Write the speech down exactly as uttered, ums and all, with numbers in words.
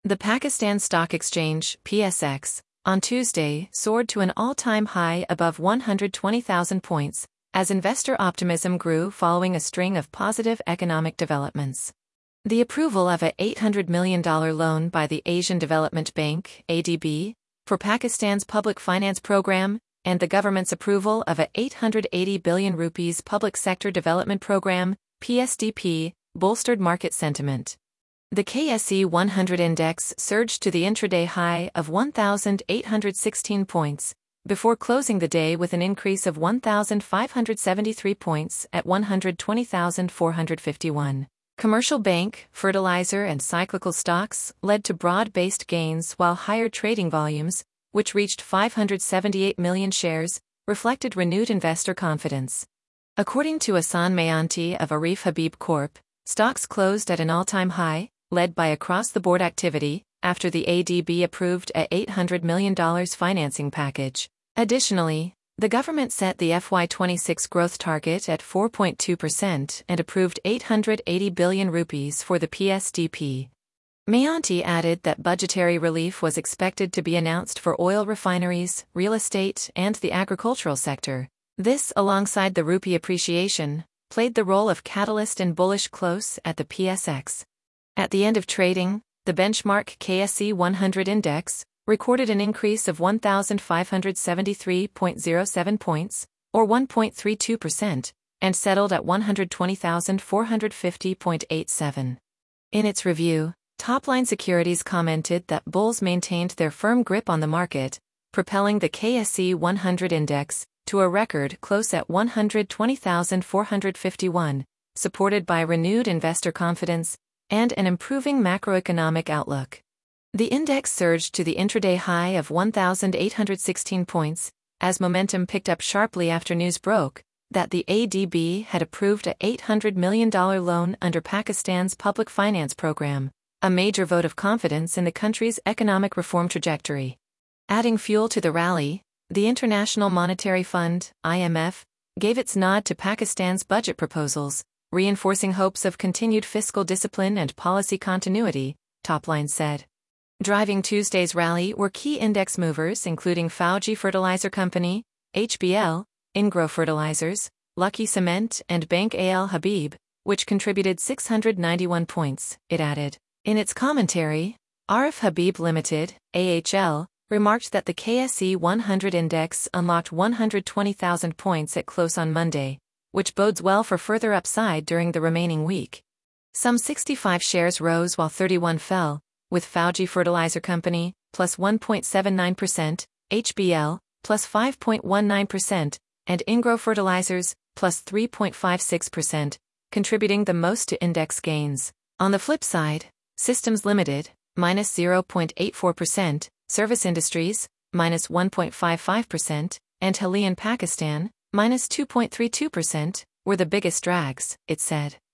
The Pakistan Stock Exchange, P S X, on Tuesday soared to an all-time high above one hundred twenty thousand points, as investor optimism grew following a string of positive economic developments. The approval of a eight hundred million dollars loan by the Asian Development Bank, A D B, for Pakistan's public finance program, and the government's approval of a eight hundred eighty billion rupees public sector development program, P S D P, bolstered market sentiment. The K S E one hundred index surged to the intraday high of one thousand eight hundred sixteen points, before closing the day with an increase of one thousand five hundred seventy-three points at one hundred twenty thousand four hundred fifty-one. Commercial bank, fertilizer and cyclical stocks led to broad-based gains, while higher trading volumes, which reached five hundred seventy-eight million shares, reflected renewed investor confidence. According to Ahsan Mayanti of Arif Habib Corp, stocks closed at an all-time high, led by across-the-board activity, after the A D B approved a eight hundred million dollars financing package. Additionally, the government set the F Y twenty-six growth target at four point two percent and approved eight hundred eighty billion rupees for the P S D P. Mayanti added that budgetary relief was expected to be announced for oil refineries, real estate, and the agricultural sector. This, alongside the rupee appreciation, played the role of catalyst and bullish close at the P S X. At the end of trading, the benchmark K S E one hundred index recorded an increase of one thousand five hundred seventy-three point zero seven points, or one point three two percent, and settled at one hundred twenty thousand four hundred fifty point eight seven. In its review, Topline Securities commented that bulls maintained their firm grip on the market, propelling the K S E one hundred index to a record close at one hundred twenty thousand four hundred fifty-one, supported by renewed investor confidence and an improving macroeconomic outlook. The index surged to the intraday high of one thousand eight hundred sixteen points, as momentum picked up sharply after news broke that the A D B had approved a eight hundred million dollars loan under Pakistan's public finance program, a major vote of confidence in the country's economic reform trajectory. Adding fuel to the rally, the International Monetary Fund, I M F, gave its nod to Pakistan's budget proposals, reinforcing hopes of continued fiscal discipline and policy continuity, Topline said. Driving Tuesday's rally were key index movers including Fauji Fertilizer Company, H B L, Ingro Fertilizers, Lucky Cement and Bank Al Habib, which contributed six hundred ninety-one points, it added. In its commentary, Arif Habib Limited, A H L, remarked that the K S E one hundred index unlocked one hundred twenty thousand points at close on Monday, which bodes well for further upside during the remaining week. Some sixty-five shares rose while thirty-one fell, with Fauji Fertilizer Company, plus one point seven nine percent, H B L, plus five point one nine percent, and Ingro Fertilizers, plus three point five six percent, contributing the most to index gains. On the flip side, Systems Limited, minus zero point eight four percent, Service Industries, minus one point five five percent, and Halian Pakistan, minus two point three two percent, were the biggest drags, it said.